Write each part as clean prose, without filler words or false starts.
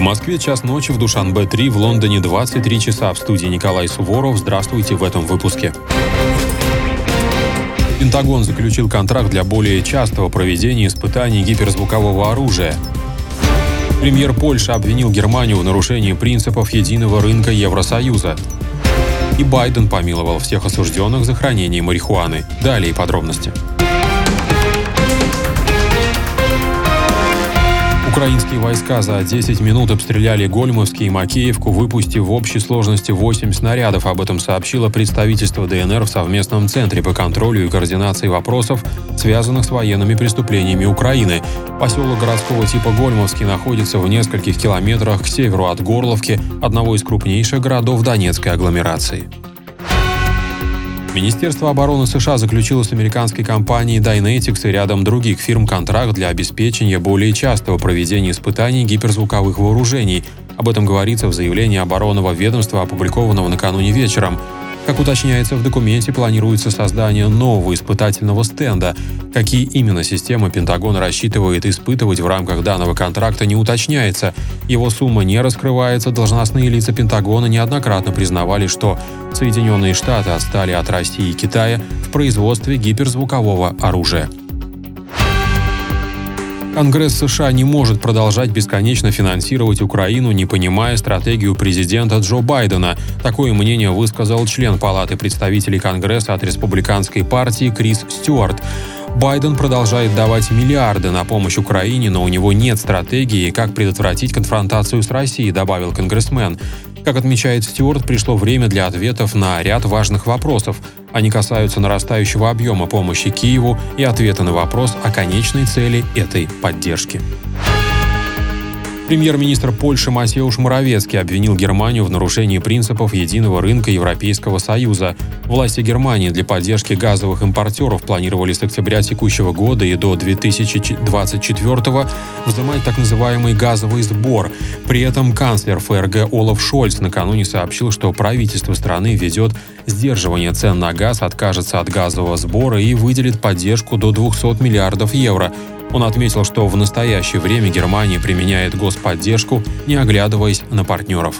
Москве час ночи, в Душанбе 3, в Лондоне 23 часа. В студии Николай Суворов. Здравствуйте в этом выпуске. Пентагон заключил контракт для более частого проведения испытаний гиперзвукового оружия. Премьер Польши обвинил Германию в нарушении принципов единого рынка Евросоюза. И Байден помиловал всех осужденных за хранение марихуаны. Далее подробности. Украинские войска за 10 минут обстреляли Гольмовский и Макеевку, выпустив в общей сложности 8 снарядов. Об этом сообщило представительство ДНР в совместном центре по контролю и координации вопросов, связанных с военными преступлениями Украины. Поселок городского типа Гольмовский находится в нескольких километрах к северу от Горловки, одного из крупнейших городов Донецкой агломерации. Министерство обороны США заключило с американской компанией Dynetics и рядом других фирм контракт для обеспечения более частого проведения испытаний гиперзвуковых вооружений. Об этом говорится в заявлении оборонного ведомства, опубликованного накануне вечером. Как уточняется в документе, планируется создание нового испытательного стенда. Какие именно системы Пентагон рассчитывает испытывать в рамках данного контракта, не уточняется. Его сумма не раскрывается. Должностные лица Пентагона неоднократно признавали, что Соединенные Штаты отстали от России и Китая в производстве гиперзвукового оружия. Конгресс США не может продолжать бесконечно финансировать Украину, не понимая стратегию президента Джо Байдена. Такое мнение высказал член Палаты представителей Конгресса от республиканской партии Крис Стюарт. Байден продолжает давать миллиарды на помощь Украине, но у него нет стратегии, как предотвратить конфронтацию с Россией, добавил конгрессмен. Как отмечает Стюарт, пришло время для ответов на ряд важных вопросов. Они касаются нарастающего объема помощи Киеву и ответа на вопрос о конечной цели этой поддержки. Премьер-министр Польши Матеуш Моравецкий обвинил Германию в нарушении принципов единого рынка Европейского Союза. Власти Германии для поддержки газовых импортеров планировали с октября текущего года и до 2024 взимать так называемый газовый сбор. При этом канцлер ФРГ Олаф Шольц накануне сообщил, что правительство страны ведет сдерживание цен на газ, откажется от газового сбора и выделит поддержку до 200 миллиардов евро. Он отметил, что в настоящее время Германия применяет господдержку, не оглядываясь на партнеров.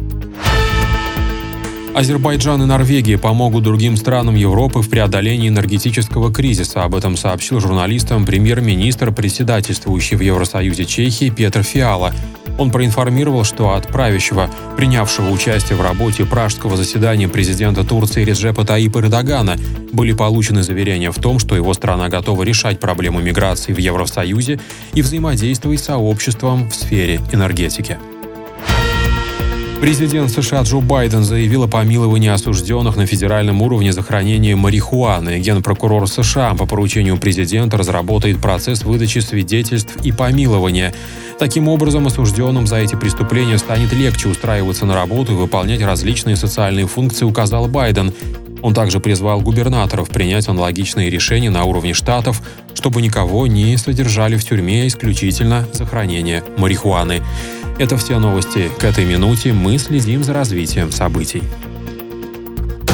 Азербайджан и Норвегия помогут другим странам Европы в преодолении энергетического кризиса. Об этом сообщил журналистам премьер-министр, председательствующий в Евросоюзе Чехии Петр Фиала. Он проинформировал, что от правящего, принявшего участие в работе пражского заседания президента Турции Реджепа Таипа Эрдогана, были получены заверения в том, что его страна готова решать проблему миграции в Евросоюзе и взаимодействовать с сообществом в сфере энергетики. Президент США Джо Байден заявил о помиловании осужденных на федеральном уровне за хранение марихуаны. Генпрокурор США по поручению президента разработает процесс выдачи свидетельств и помилования. Таким образом, осужденным за эти преступления станет легче устраиваться на работу и выполнять различные социальные функции, указал Байден. Он также призвал губернаторов принять аналогичные решения на уровне штатов, чтобы никого не содержали в тюрьме исключительно за хранение марихуаны. Это все новости к этой минуте. Мы следим за развитием событий.